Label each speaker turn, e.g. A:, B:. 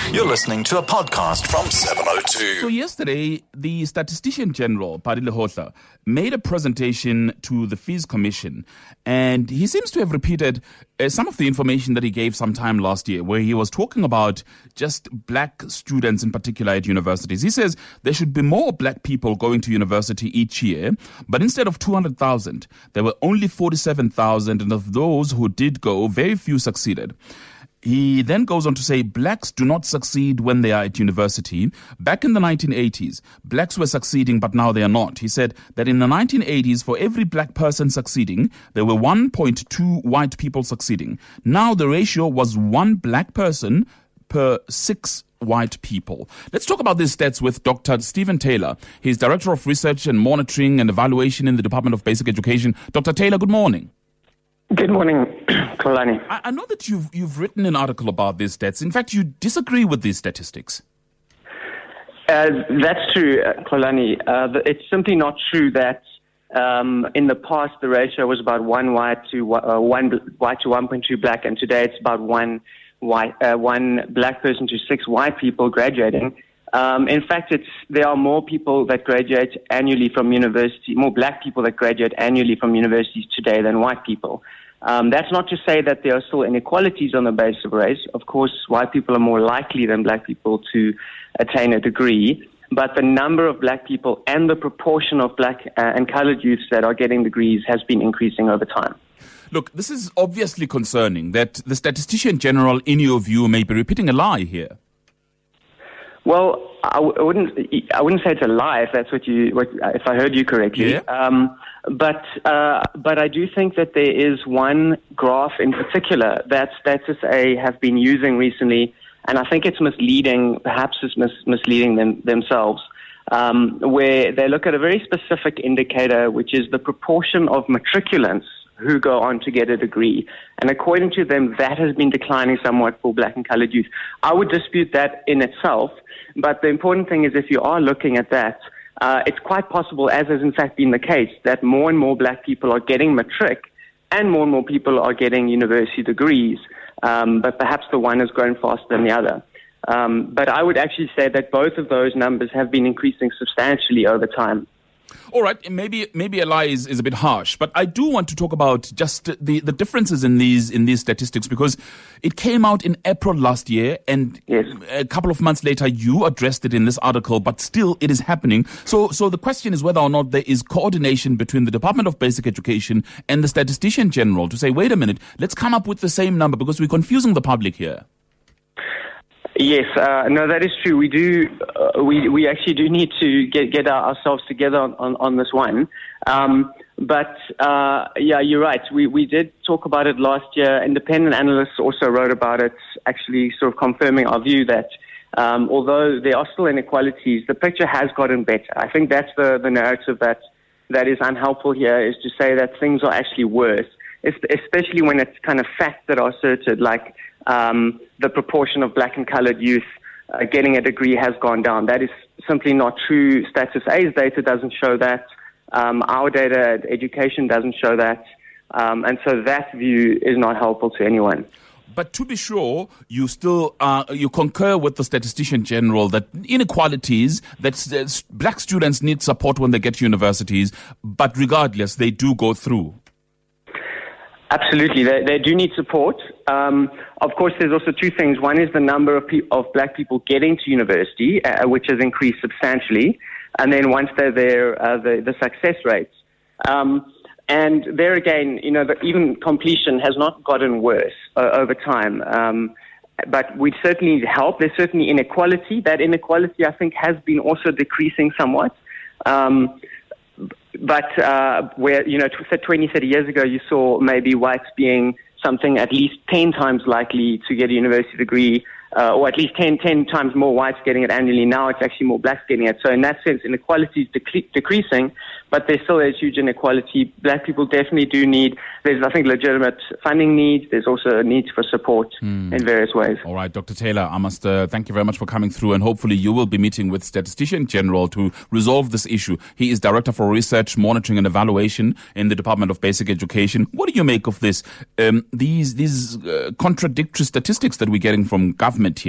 A: You're listening to a podcast from 702.
B: So yesterday, the Statistician General, Padile Hotla, made a presentation to the Fees Commission, and he seems to have repeated some of the information that he gave sometime last year, where he was talking about just black students in particular at universities. He says there should be more black people going to university each year, but instead of 200,000, there were only 47,000, and of those who did go, very few succeeded. He then goes on to say blacks do not succeed when they are at university. Back in the 1980s, blacks were succeeding, but now they are not. He said that in the 1980s, for every black person succeeding, there were 1.2 white people succeeding. Now the ratio was 1 black person per 6 white people. Let's talk about these stats with Dr. Stephen Taylor. He's Director of Research and Monitoring and Evaluation in the Department of Basic Education. Dr. Taylor, good morning.
C: Good morning, Kolani.
B: I know that you've written an article about these stats. In fact, you disagree with these statistics.
C: That's true, Kolani. It's simply not true that in the past the ratio was about 1 white to 1.2 black, and today it's about one black person to 6 white people graduating. In fact, there are more people that graduate annually from university, more black people that graduate annually from universities today than white people. That's not to say that there are still inequalities on the basis of race. Of course, white people are more likely than black people to attain a degree, but the number of black people and the proportion of black and colored youths that are getting degrees has been increasing over time.
B: Look, this is obviously concerning that the Statistician General, in your view, may be repeating a lie here.
C: Well, I wouldn't say it's a lie if that's if I heard you correctly.
B: Yeah.
C: But I do think that there is one graph in particular that Status A have been using recently, and I think it's misleading. Perhaps it's misleading themselves, where they look at a very specific indicator, which is the proportion of matriculants who go on to get a degree. And according to them, that has been declining somewhat for black and colored youth. I would dispute that in itself, but the important thing is if you are looking at that, it's quite possible, as has in fact been the case, that more and more black people are getting matric and more people are getting university degrees, but perhaps the one has grown faster than the other. But I would actually say that both of those numbers have been increasing substantially over time.
B: All right, maybe a lie is a bit harsh, but I do want to talk about just the differences in these statistics, because it came out in April last year, and
C: yes,
B: a couple of months later you addressed it in this article, but still it is happening. So the question is whether or not there is coordination between the Department of Basic Education and the Statistician General to say, wait a minute, let's come up with the same number, because we're confusing the public here.
C: Yes, no, that is true. We do. We actually do need to get ourselves together on this one. But you're right. We did talk about it last year. Independent analysts also wrote about it, actually sort of confirming our view that although there are still inequalities, the picture has gotten better. I think that's the narrative that is unhelpful here, is to say that things are actually worse, especially when it's kind of facts that are asserted, like the proportion of black and colored youth getting a degree has gone down. That is simply not true. Status A's data doesn't show that. Our data at education doesn't show that. And so that view is not helpful to anyone.
B: But to be sure, you still you concur with the Statistician General that inequalities, that black students need support when they get to universities, but regardless, they do go through.
C: Absolutely. They do need support. Of course, there's also two things. One is the number of black people getting to university, which has increased substantially. And then once they're there, the success rates. And there again, even completion has not gotten worse over time. But we certainly need help. There's certainly inequality. That inequality, I think, has been also decreasing somewhat. But where, 20, 30 years ago, you saw maybe whites being something at least 10 times likely to get a university degree, or at least 10 times more whites getting it annually. Now it's actually more blacks getting it. So in that sense, inequality is decreasing, but there still is huge inequality. Black people definitely do need, there's, I think, legitimate funding needs. There's also a need for support in various ways.
B: All right, Dr. Taylor, I must thank you very much for coming through, and hopefully you will be meeting with Statistician General to resolve this issue. He is Director for Research, Monitoring and Evaluation in the Department of Basic Education. What do you make of this? These contradictory statistics that we're getting from government here?